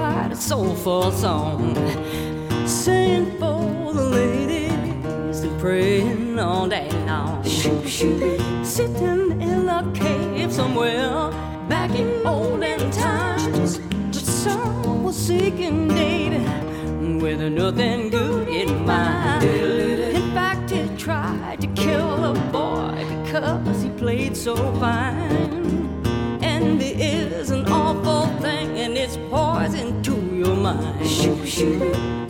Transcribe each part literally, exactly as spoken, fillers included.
write a soulful song, singing for the ladies and praying all day long. Sitting in a cave somewhere back in olden times, the sun was seeking David with nothing good in mind. In fact, he tried to kill a boy because he played so fine. Envy is an awful thing, and it's poison to your mind. Shoo, shoo.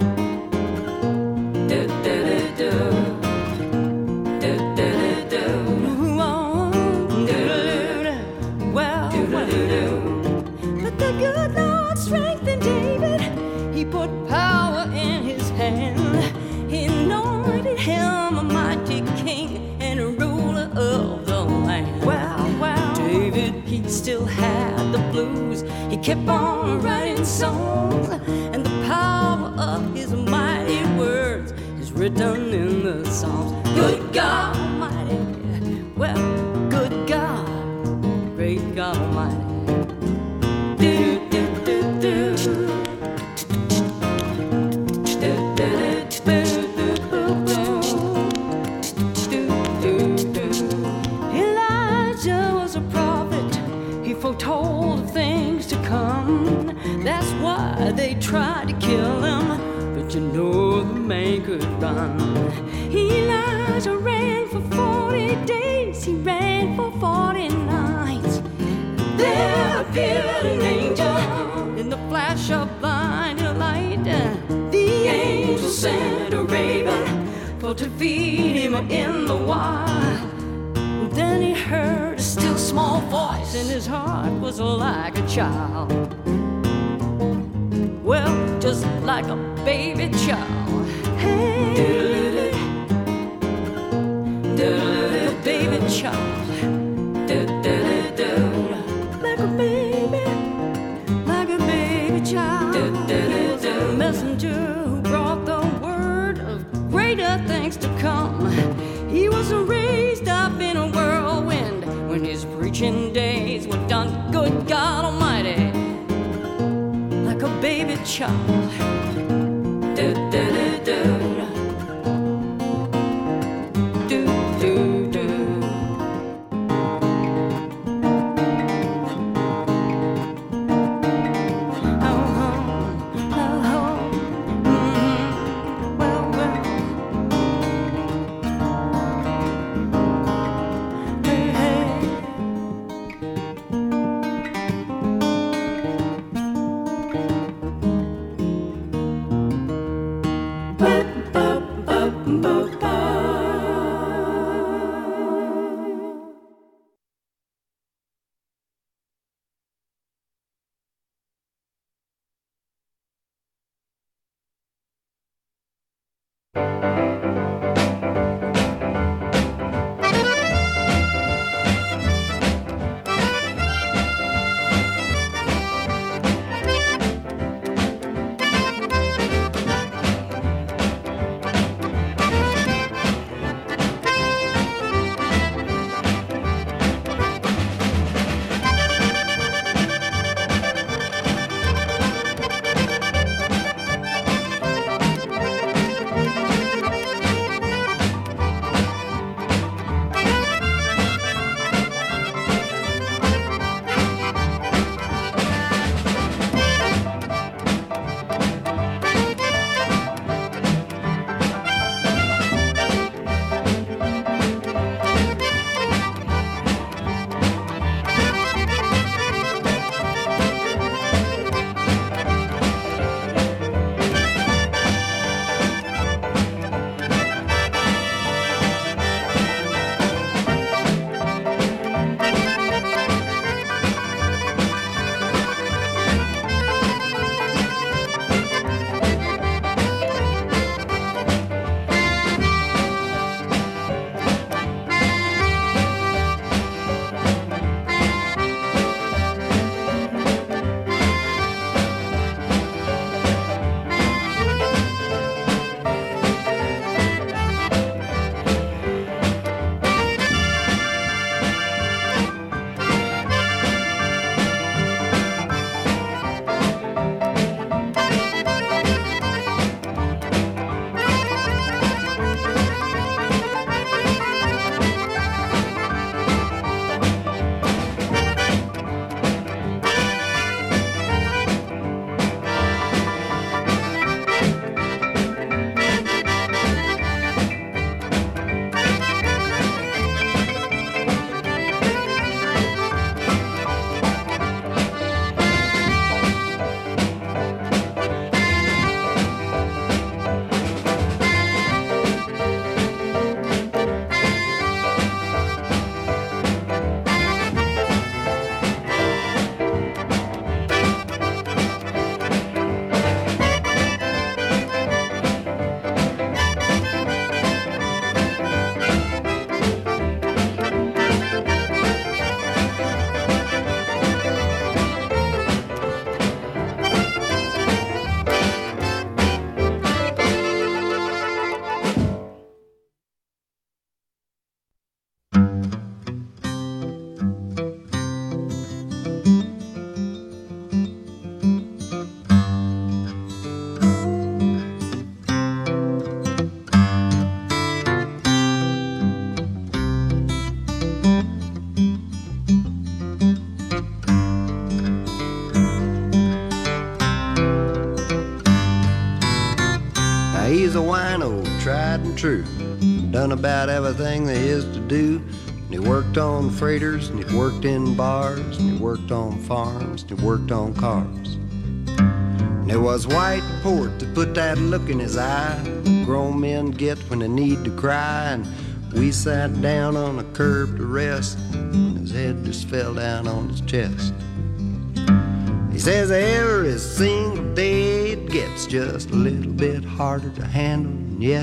Da, da, da, da. Da, da, da, da. Oh, da, da, da. Well, well. But the good Lord strengthened David. He put power in his hand. He anointed him a mighty king and a ruler of the land. Well, well, David, he still had the blues. He kept on writing songs, and the power of his mighty words is written in the Psalms. Good God Almighty, well, good God, great God Almighty. Do, do, do, do. Elijah was a prophet. He foretold of things to come. That's why they tried to kill him, but you know the man could run. Elijah ran for forty days. He ran for forty nights. There appeared an angel in the flash of blinding light. The angel sent a raven for to feed him in the wild. Then he heard a still small voice, and his heart was like a child. Well, just like a baby child. Hey, like a baby child. Like a baby, like a baby child. He was a messenger who brought the word of greater things to come. He was raised up in a whirlwind when his preaching days were done. Good God Almighty, like a baby child. Da, da, da, da. Do, do, do. he's a wino, tried and true. Done about everything there is to do. And he worked on freighters, and he worked in bars, and he worked on farms, and he worked on cars. And it was white port that put that look in his eye that grown men get when they need to cry. And we sat down on a curb to rest, and his head just fell down on his chest. He says every single day it gets just a little bit harder to handle, and yet.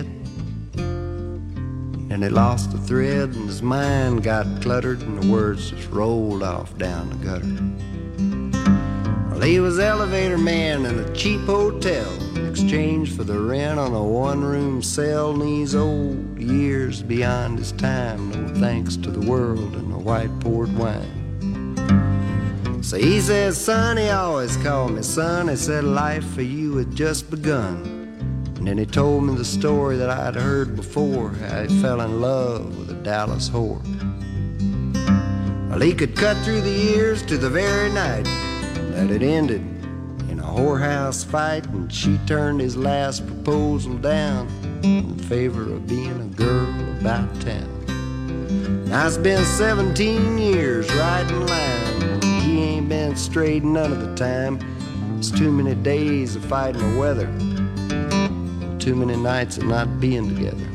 And he lost the thread, and his mind got cluttered, and the words just rolled off down the gutter. Well, he was elevator man in a cheap hotel in exchange for the rent on a one-room cell. And these old years beyond his time, no thanks to the world and the white port wine. So he says, son, he always called me son. He said life for you had just begun. And then he told me the story that I'd heard before, how he fell in love with a Dallas whore. Well, he could cut through the years to the very night that it ended in a whorehouse fight, and she turned his last proposal down in favor of being a girl about town. Now it's been seventeen years riding line. He ain't been straight none of the time. It's too many days of fighting the weather, too many nights of not being together.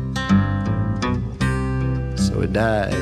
So he died.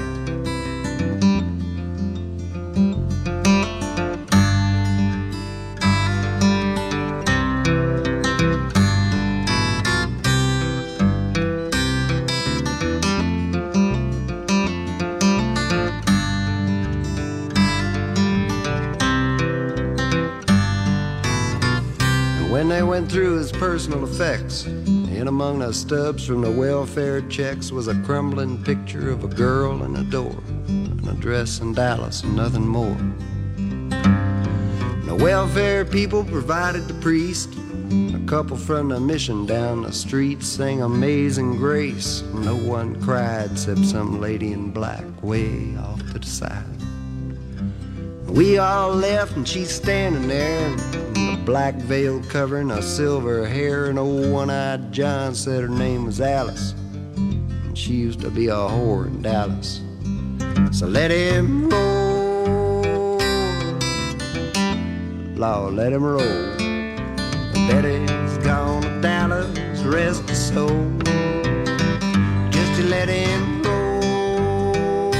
When they went through his personal effects, in among the stubs from the welfare checks was a crumbling picture of a girl in a door, an address in Dallas and nothing more. The welfare people provided the priest, a couple from the mission down the street sang Amazing Grace. No one cried except some lady in black way off to the side. We all left and she's standing there, a black veil covering her silver hair. And old one-eyed John said her name was Alice, and she used to be a whore in Dallas. So let him roll, Lord, let him roll. Betty's gone to Dallas, rest his soul. Just to let him roll,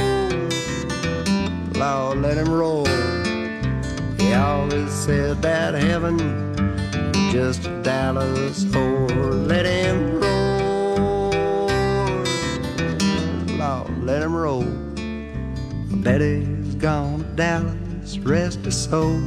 Lord, let him roll. He always said that heaven was just a Dallas whore. Let him roll, Lord, let him roll. Betty's gone to Dallas, rest his soul.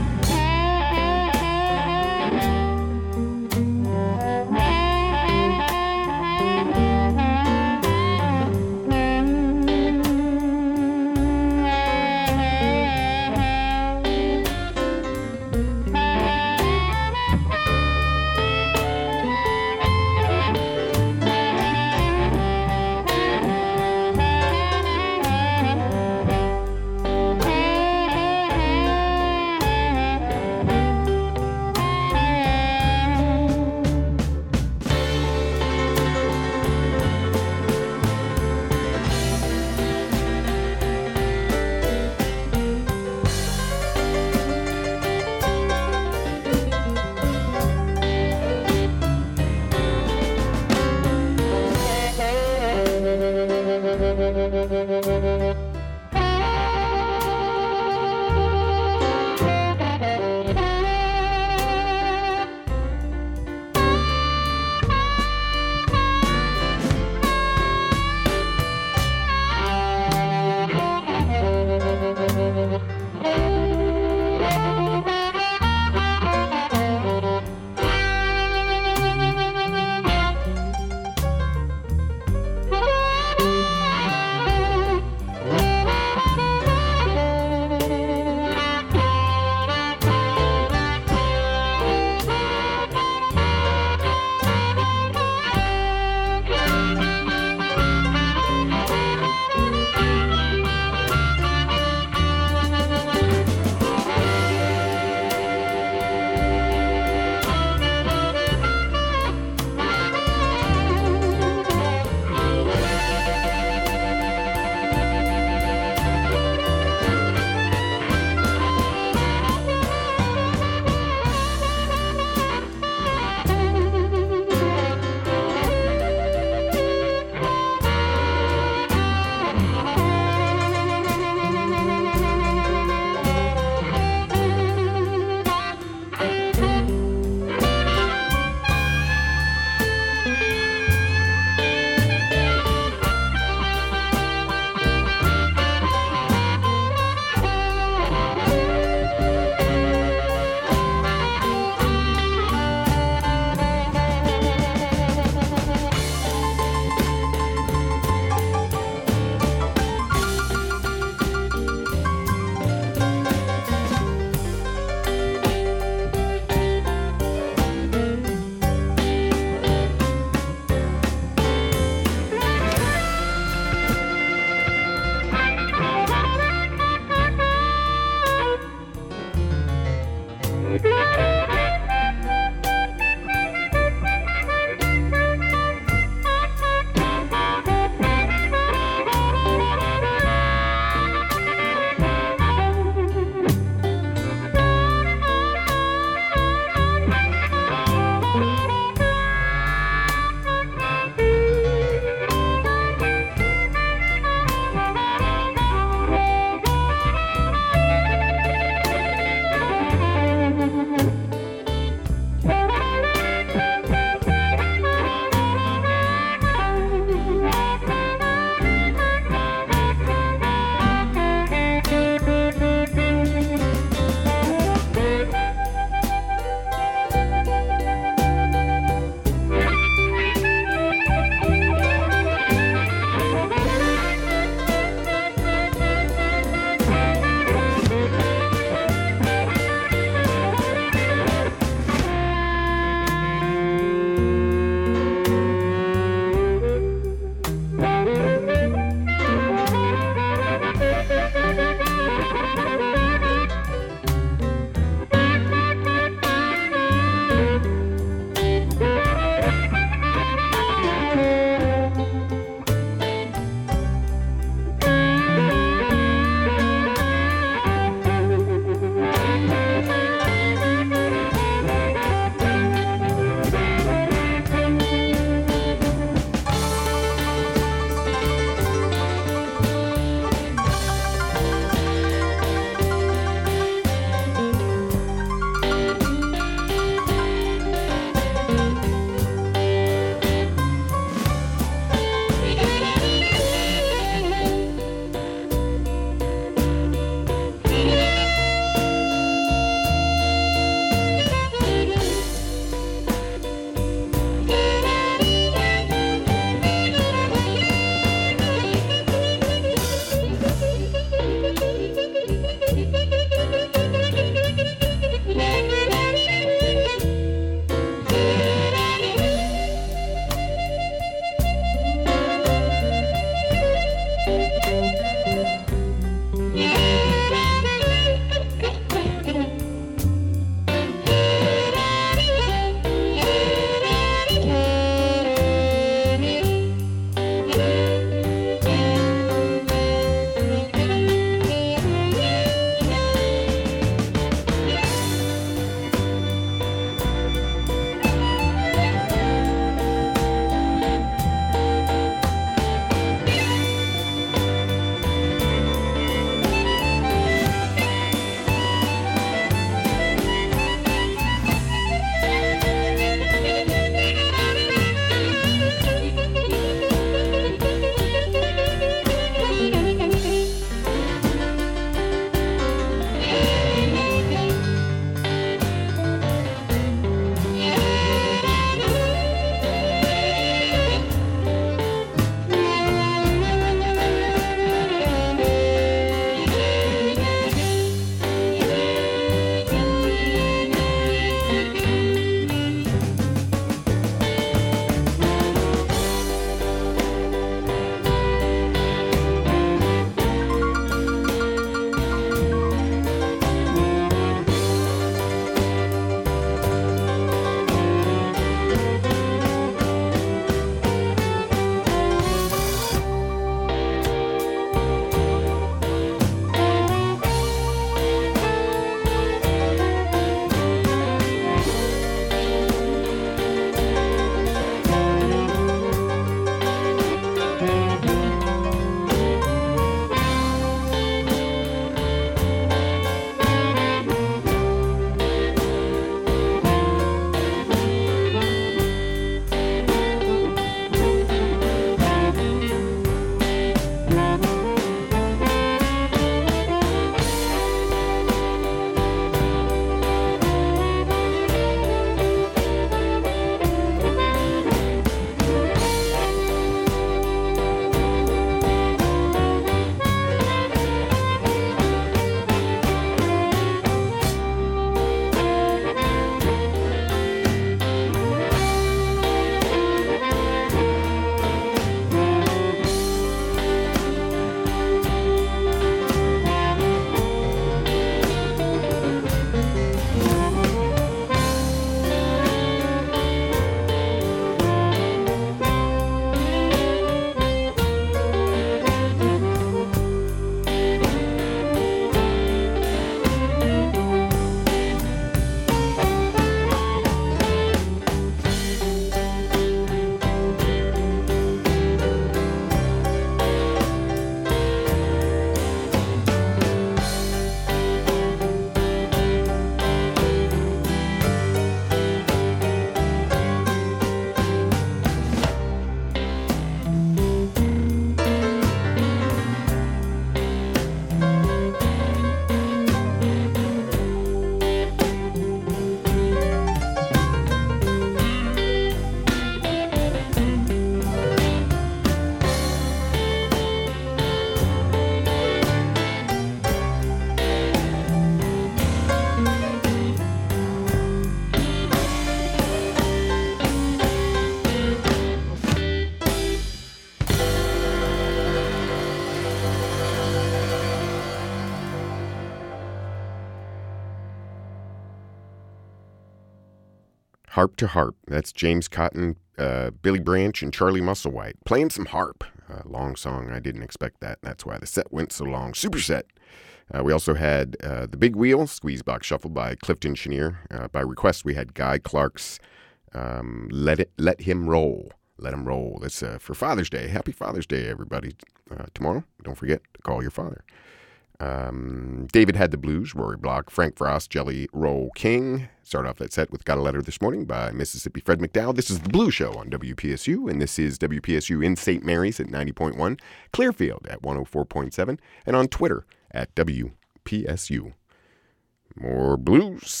Harp to Harp. That's James Cotton, uh, Billy Branch, and Charlie Musselwhite playing some harp. Uh, long song. I didn't expect that. That's why the set went so long. Super set. Uh, we also had uh, The Big Wheel, Squeeze Box Shuffle by Clifton Chenier. Uh, by request, we had Guy Clark's um, Let It Let Him Roll. Let Him Roll. It's uh, for Father's Day. Happy Father's Day, everybody. Uh, tomorrow, don't forget to call your father. Um, David Had the Blues, Rory Block, Frank Frost, Jelly Roll King. Start off that set with Got a Letter This Morning by Mississippi Fred McDowell. This is The Blue Show on W P S U, and this is W P S U in Saint Mary's at ninety point one, Clearfield at one oh four point seven, and on Twitter at W P S U. More blues.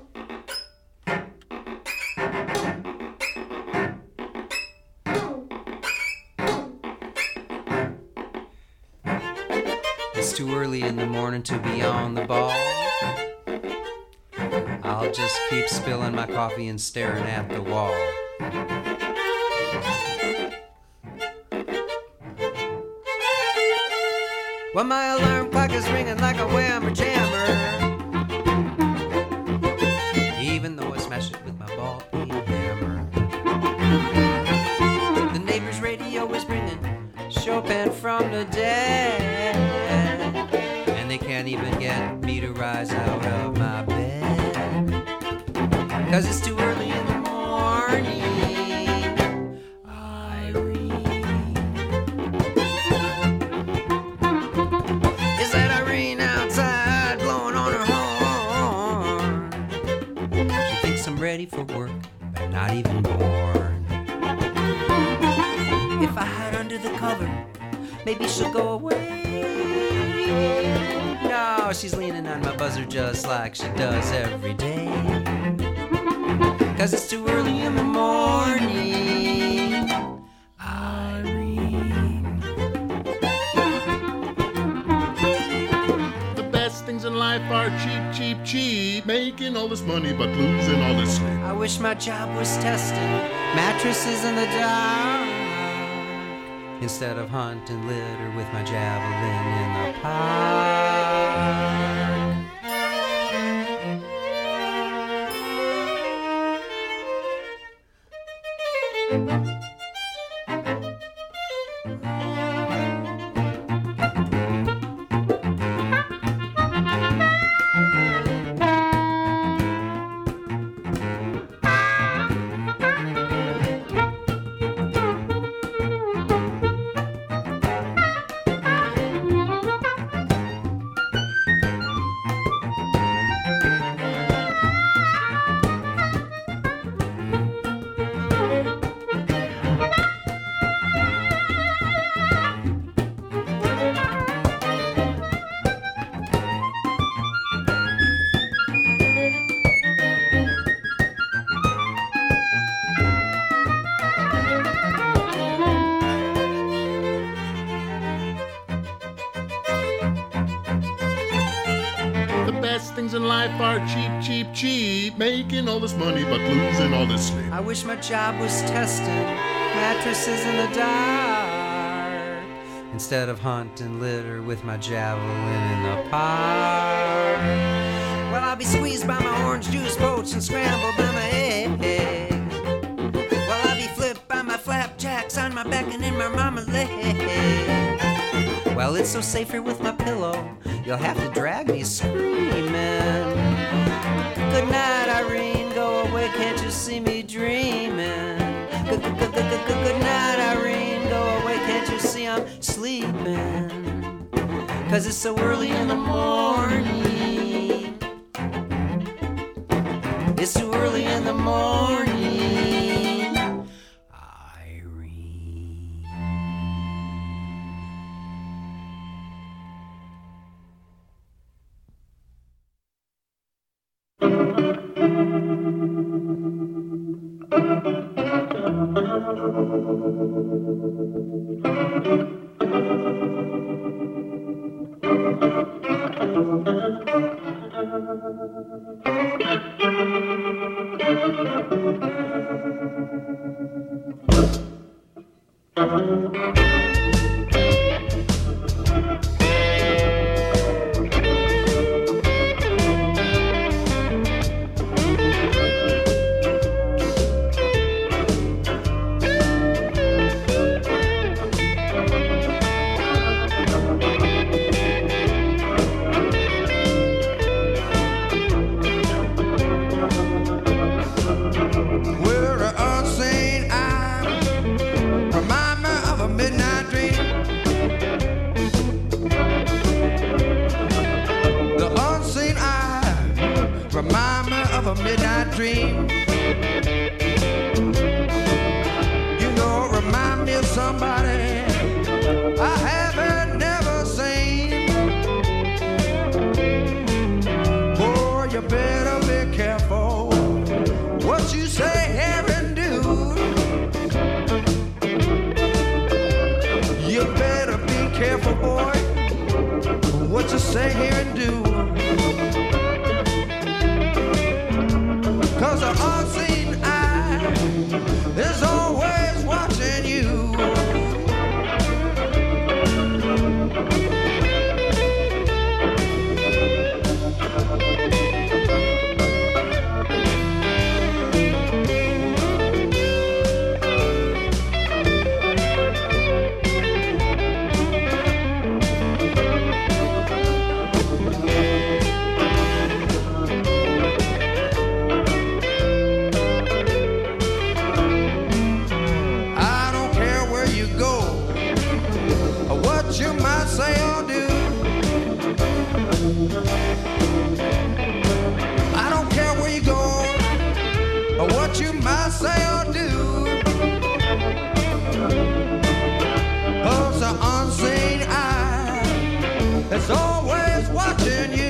It's too early in the morning to be on the ball. I'll just keep spilling my coffee and staring at the wall. Well, my alarm clock is ringing like a whammer jammer, even though I smash it with my ball peen hammer. The neighbor's radio is bringing Chopin from the dead, and they can't even get me to rise out of my bed, 'cause it's too early in the morning. Is that Irene outside blowing on her horn? She thinks I'm ready for work, but not even born. If I hide under the cover, maybe she'll go away. No, she's leaning on my buzzer just like she does every day, 'cause it's too early in the morning. Irene. The best things in life are cheap, cheap, cheap. Making all this money but losing all this sleep. I wish my job was testing mattresses in the dark, instead of hunting litter with my javelin in the park. Are cheap, cheap, cheap. Making all this money but losing all this sleep. I wish my job was testing mattresses in the dark, instead of hunting litter with my javelin in the park. Well, I'll be squeezed by my orange juice, poached and scrambled by my eggs. Well, I'll be flipped by my flapjacks on my back and in my marmalade. Well, it's so safe here with my pillow, you'll have to drag me screaming. Good night, Irene, go away, can't you see me dreaming? Good, good, good, good, good, good night, Irene, go away, can't you see I'm sleeping? 'Cause it's so early in the morning. It's too early in the morning. remind me of a midnight dream. You know, remind me of somebody I haven't never seen. Boy, you better be careful what you say here and do. You better be careful, boy, what you say here and do. Cause the unseen eye is always watching you. You might say or do, 'cause the unseen eye is always watching you.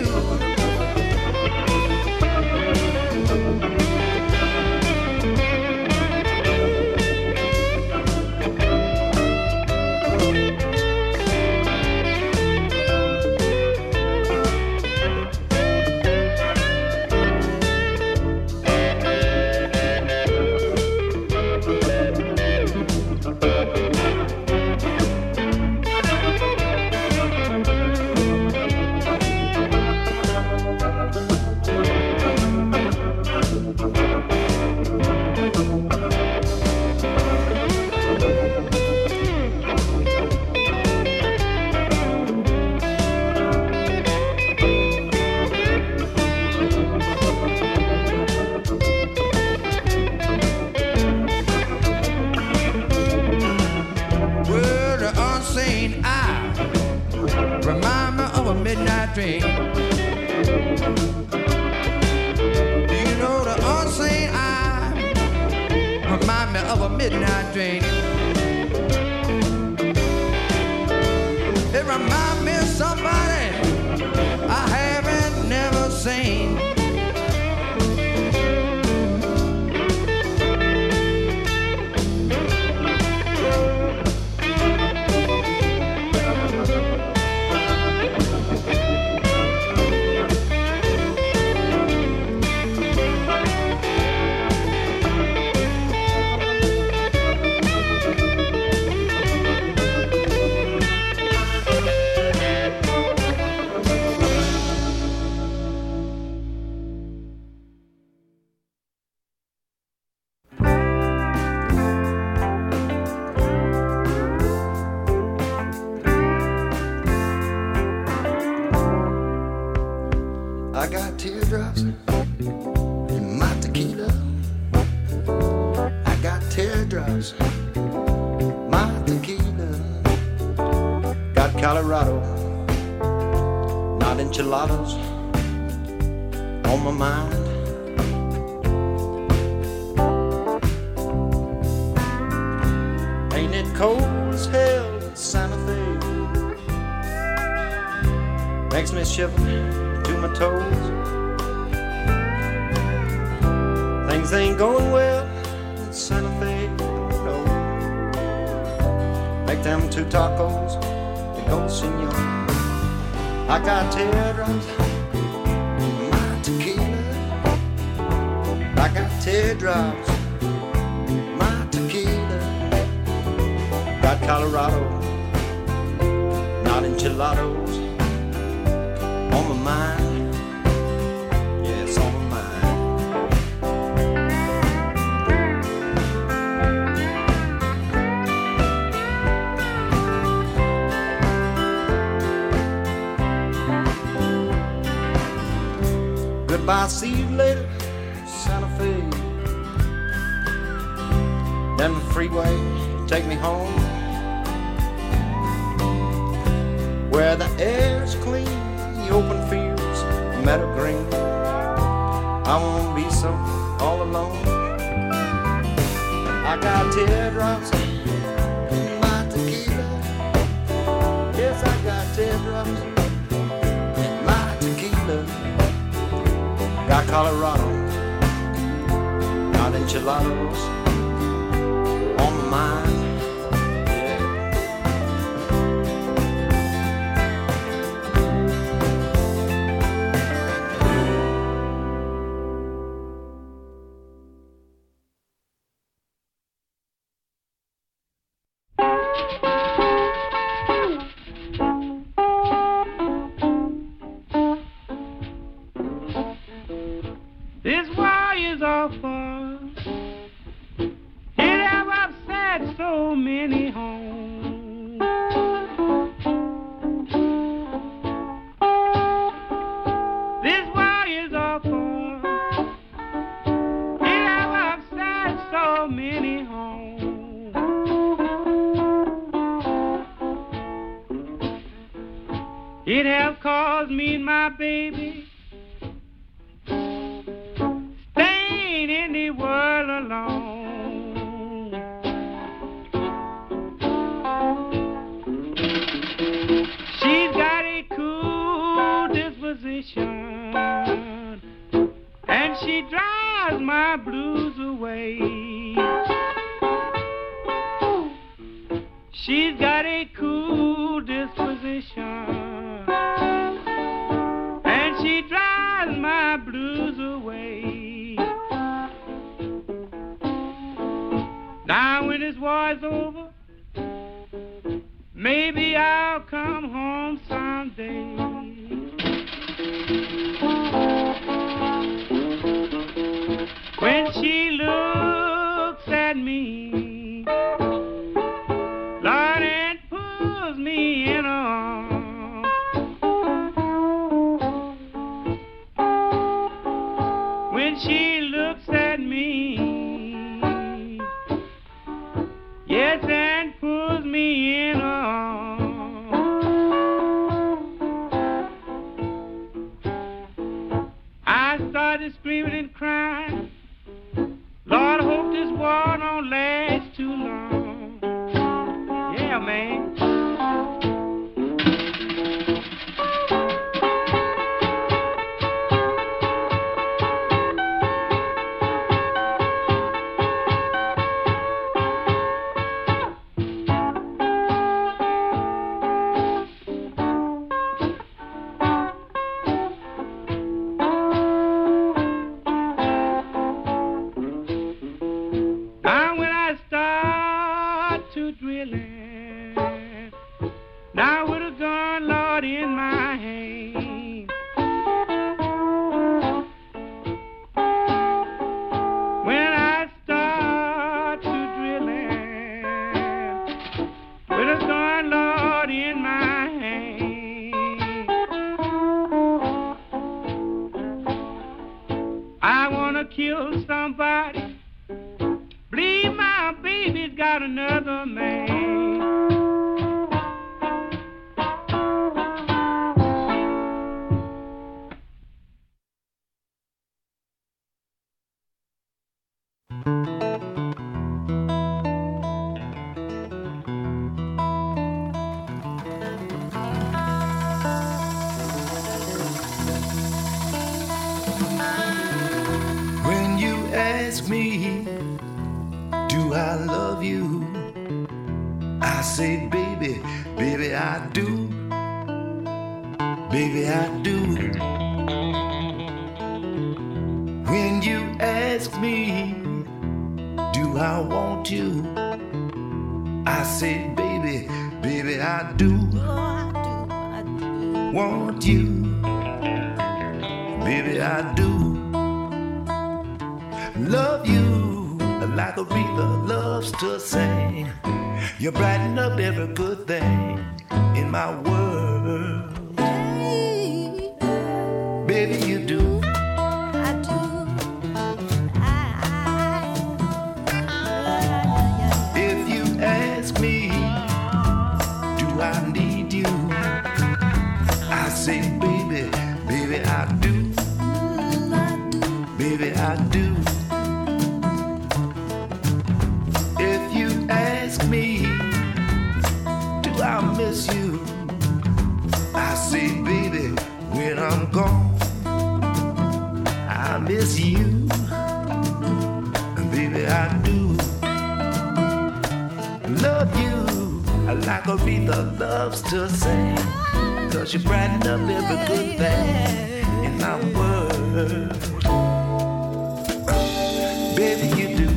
Midnight dream. You know the unseen eye remind me of a midnight dream. It remind me of somebody I haven't never seen. I got teardrops in my tequila. I got teardrops, my tequila. Got Colorado, not enchiladas, on my mind. Ain't it cold as hell in Santa Fe? Makes me shiver to my toes. Things ain't going well in Santa Fe, no. Make them two tacos, they go senor. I got teardrops in my tequila. I got teardrops in my tequila. Got Colorado, not enchiladas, on my mind. Yes, on my mind. Goodbye, see you later, Santa Fe. Then the freeway, take me home, where the air's clean, the open fields, meadow green. I won't be so all alone. I got teardrops in my tequila. Yes, I got teardrops in my tequila. Got Colorado, got enchiladas on my mind. It has caused me and my baby staying in the world alone. She's got a cool disposition and she drives my blues away. She's got a cool disposition and she drives my blues away. Now when this war's over, maybe I'll come home someday. When she looks at me, Lord, and pulls me in her arms, when she looks at me, yes, and pulls me in her arms, I started screaming and crying, Lord, I hope this war don't last too long. Yeah, man. Now when I start to drilling, now with a gun, Lord, in my hand, when I start to drilling, with a gun, Lord, in my hand, I wanna kill somebody. Believe my baby's got another man. When you ask me, do I love you? I say, baby, baby, I do. Baby, I do. When you ask me, do I want you? I say, baby, baby, I do. Want you. Baby, I do. Love you like a river loves to sing. You brighten up every good thing in my world. Baby, you do. I do. If you ask me, do I need you? I say, baby, baby, I do. baby, I do. If you ask me, do I miss you? I say, baby, when I'm gone, I miss you. Baby, I do love you like Aretha loves to sing, 'cause you brighten up every good thing in my world. Baby, you do.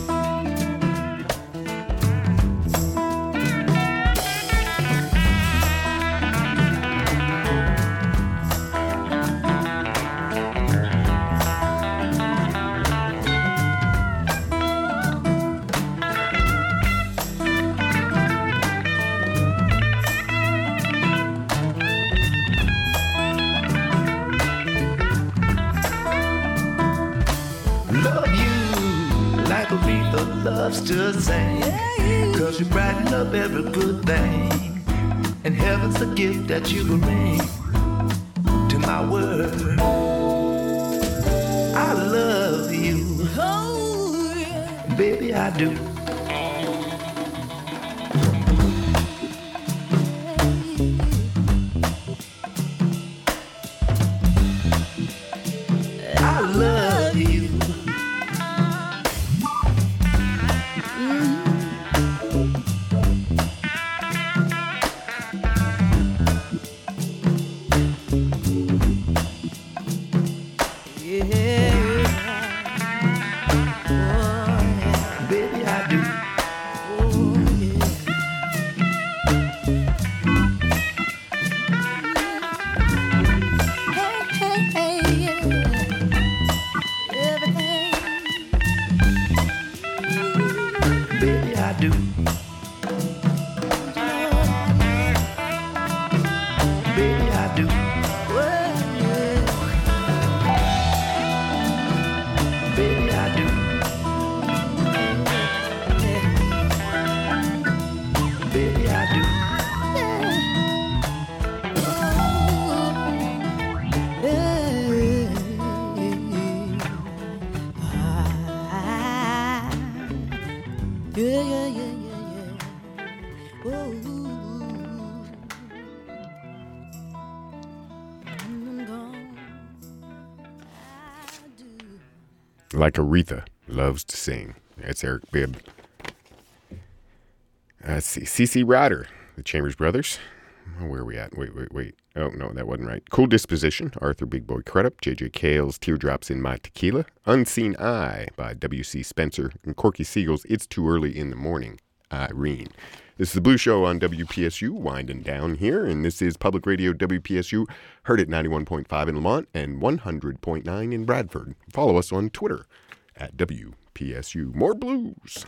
Loves to sing, 'cause you brighten up every good thing, and heaven's the gift that you bring to my world. I love you, baby, I do. I love you. Like Aretha loves to sing. That's Eric Bibb. Uh, let's see. C C Ryder, the Chambers Brothers. Oh, where are we at? Wait, wait, wait. Oh, no, that wasn't right. Cool Disposition, Arthur Big Boy Crudup, J J Cale's Teardrops in My Tequila, Unseen Eye by W C Spencer, and Corky Siegel's It's Too Early in the Morning, Irene. This is the Blue Show on W P S U, winding down here, and this is Public Radio W P S U, heard at ninety-one point five in Lamont and one hundred point nine in Bradford. Follow us on Twitter at W P S U. More blues.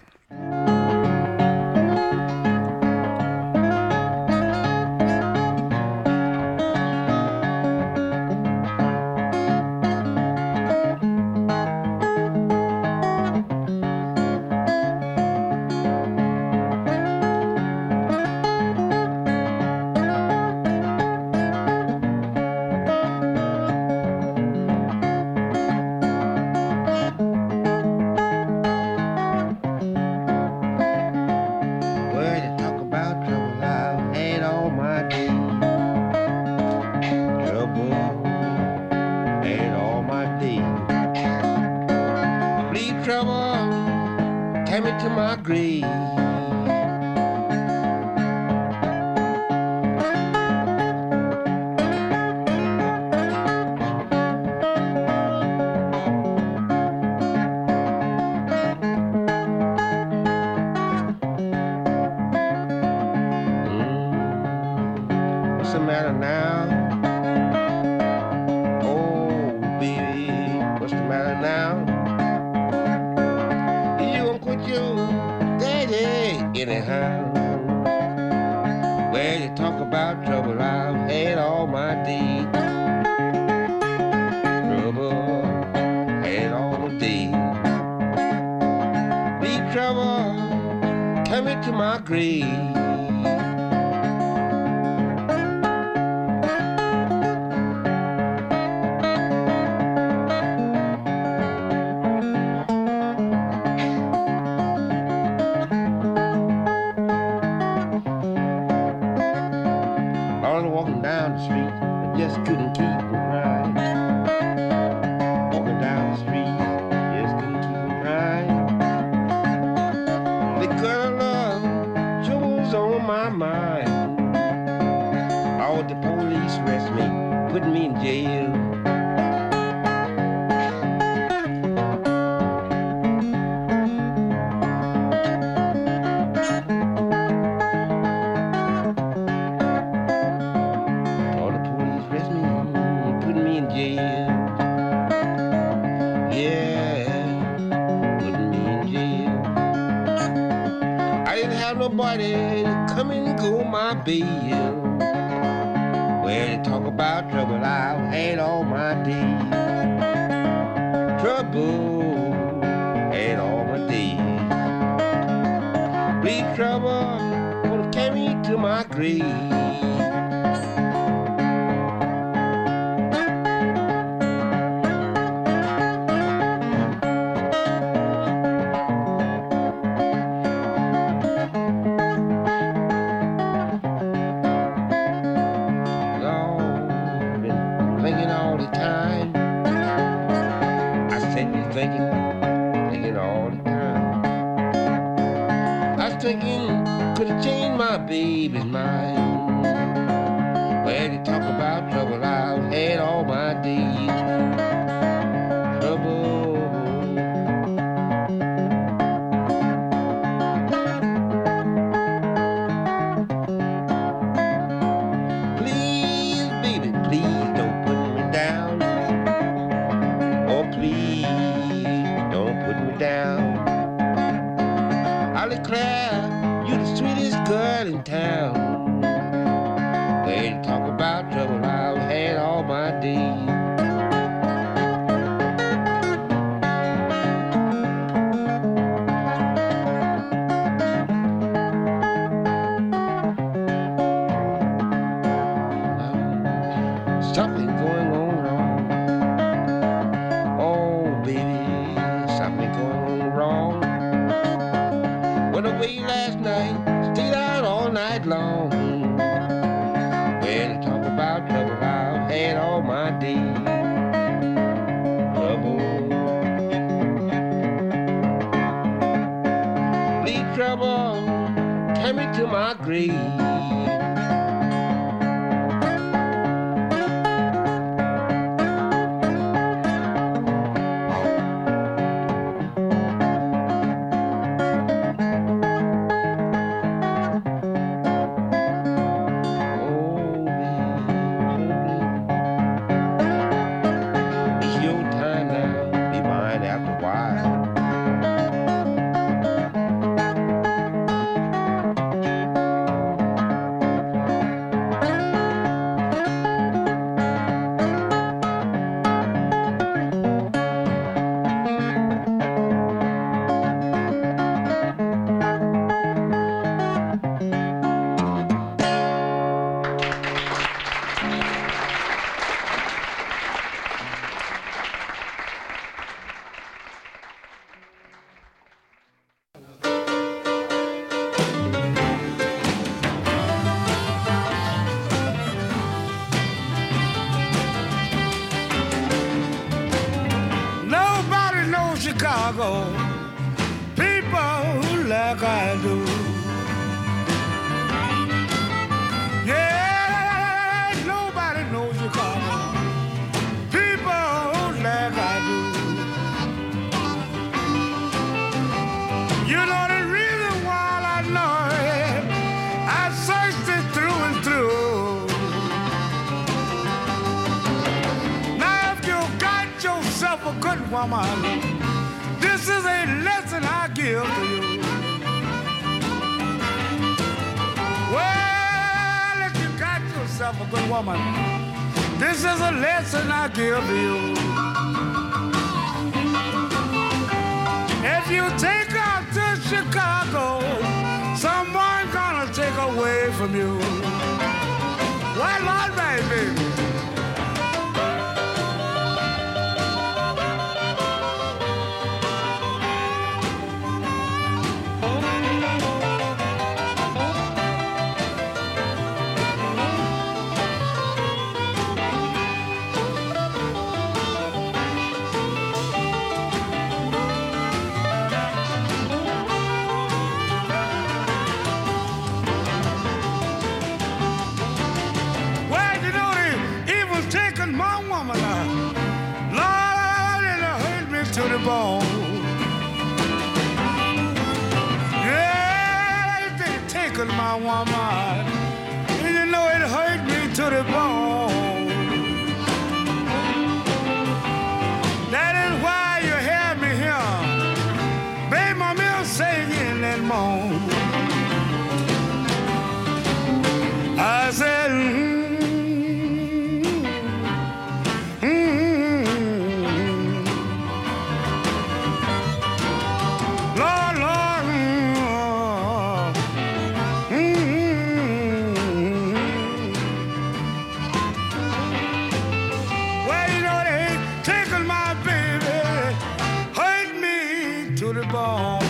nobody to come and go my bill. Well, they talk about trouble, I've had all my days. Trouble, had all my days. Bleed trouble, gonna carry me to my grave. Baby's mine. Well, they talk about trouble, I've had all my days. Trouble. Please, baby, please don't put me down. Oh, please don't put me down. I'll declare you the sweetest girl in town. They talk about trouble, I've had all my days. Something going on wrong. Oh, baby, something going on wrong. Went away last night, stayed out all night long. Well, they talk about trouble, I've had all my days. Trouble. Leave trouble, carry me to my grave. Chicago, people like I do. Yeah, nobody knows Chicago, people like I do. You know the reason why I know it, I searched it through and through. Now if you got yourself a good woman, this is a lesson I give to you. Well, if you got yourself a good woman, this is a lesson I give to you. If you take her to Chicago, someone's gonna take away from you. Well, all right, baby. Bone. Yeah, they taken my woman, and you know it hurt me to the bone. That is why you hear me here, baby, my mill singing and moan. born.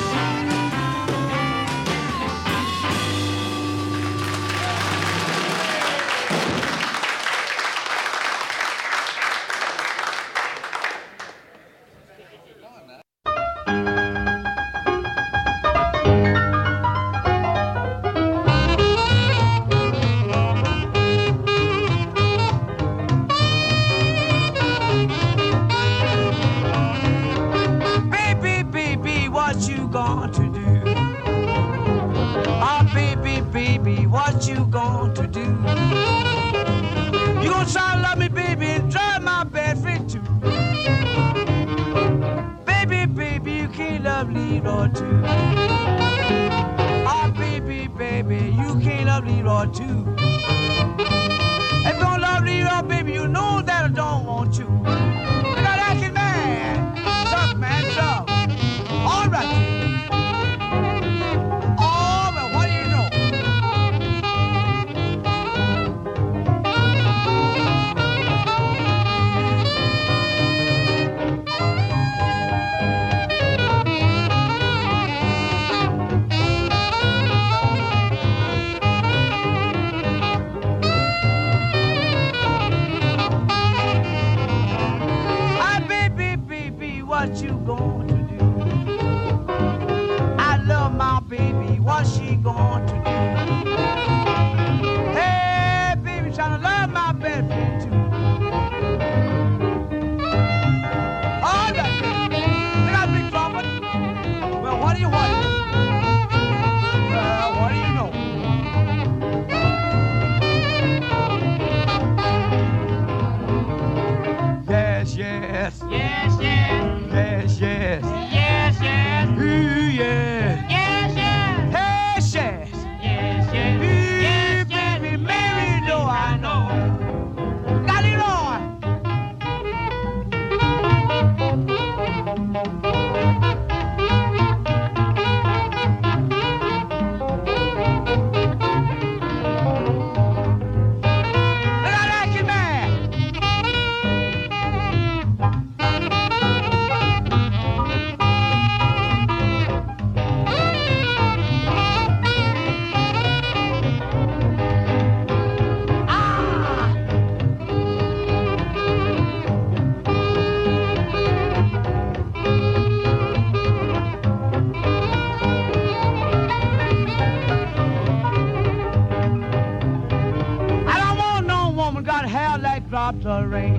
drops of rain.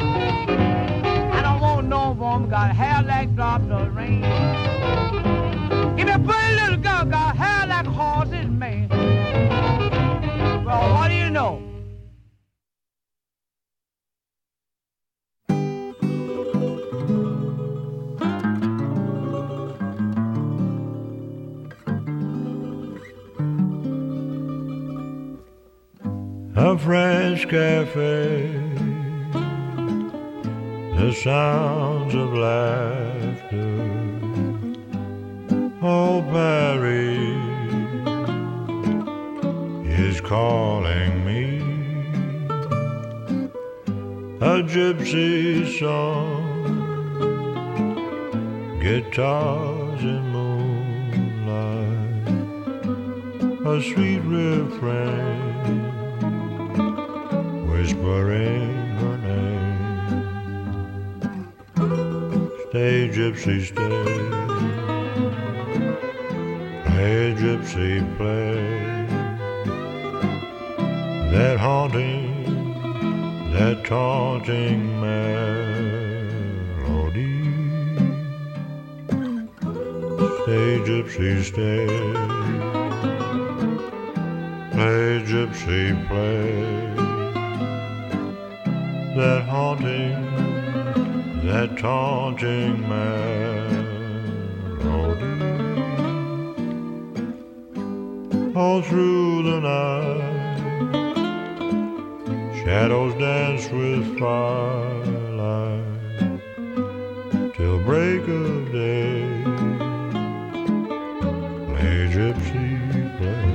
I don't want no woman got hair like drops of rain. Give me a pretty little girl got hair like a horse's mane. Well, what do you know? A French cafe, the sounds of laughter. Oh, Paris is calling me. A gypsy song, guitars in moonlight, a sweet refrain whispering her name. Stay, gypsy, stay. Play, gypsy, play. That haunting, that taunting melody. Stay, gypsy, stay. Play, gypsy, play. That haunting, that taunting melody. All through the night, shadows dance with firelight till break of day. Play, gypsy, play.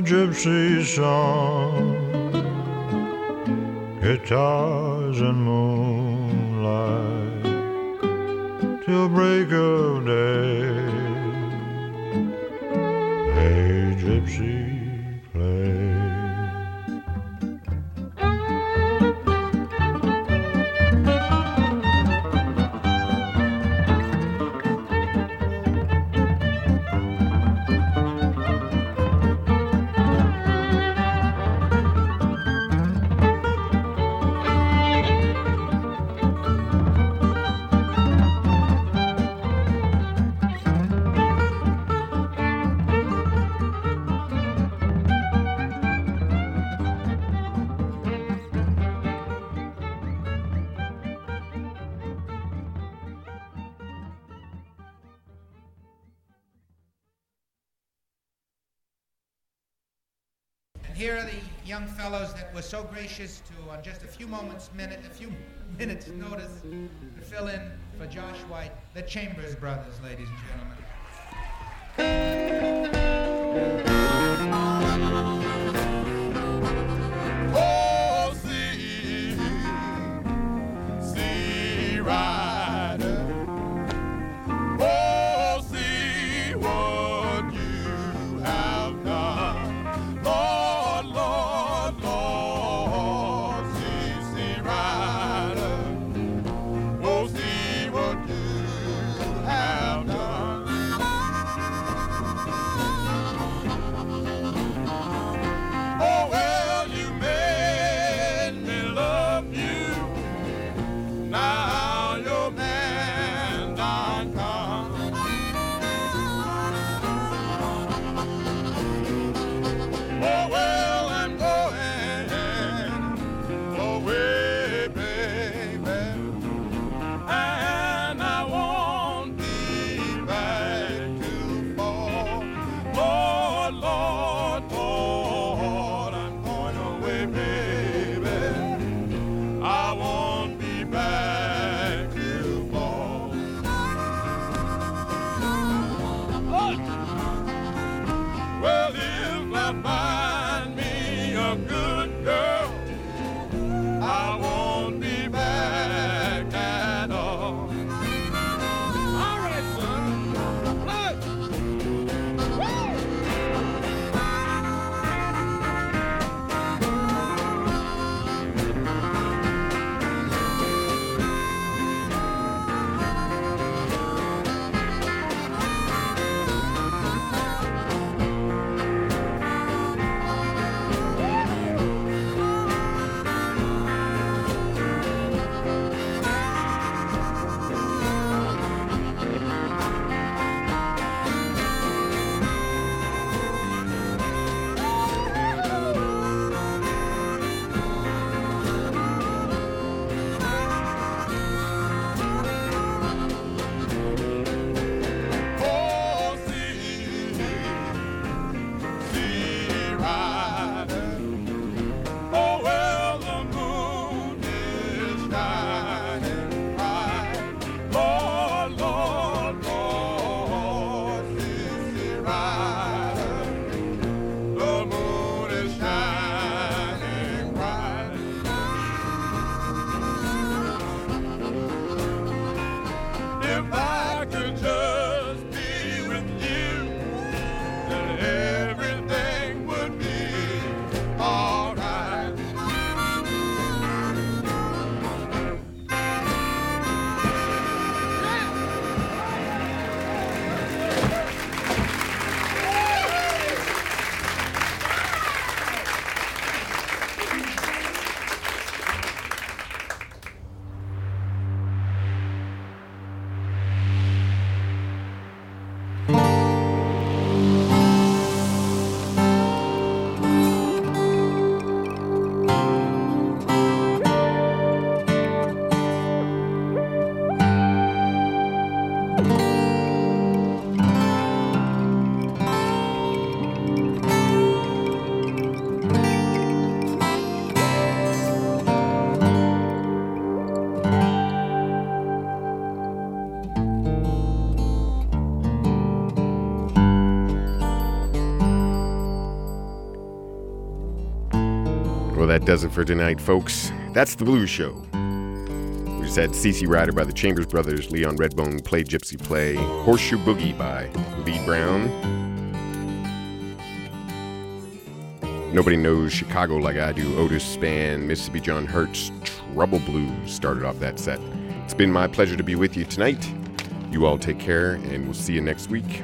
gypsy song, guitars and moonlight till break of day. Hey, gypsy, play. Here are the young fellows that were so gracious to, on just a few moments, minute, a few minutes' notice, to fill in for Josh White, the Chambers Brothers, ladies and gentlemen. Oh, see, see, rider. Oh, see what you have done. Lord, Lord, Lord, see, see, rider. Oh, see what you have done. that does it for tonight, folks. That's the Blues Show. We just had C C Rider by the Chambers Brothers, Leon Redbone, Play Gypsy Play, Horseshoe Boogie by Lee Brown. Nobody Knows Chicago Like I Do, Otis Spann, Mississippi John Hurt's Trouble Blues started off that set. It's been my pleasure to be with you tonight. You all take care, and we'll see you next week.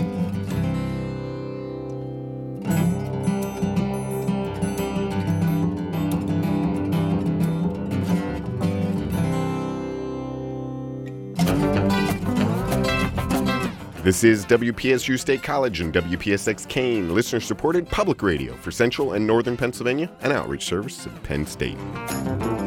This is W P S U State College and W P S X Kane, listener-supported public radio for Central and Northern Pennsylvania, an outreach service of Penn State.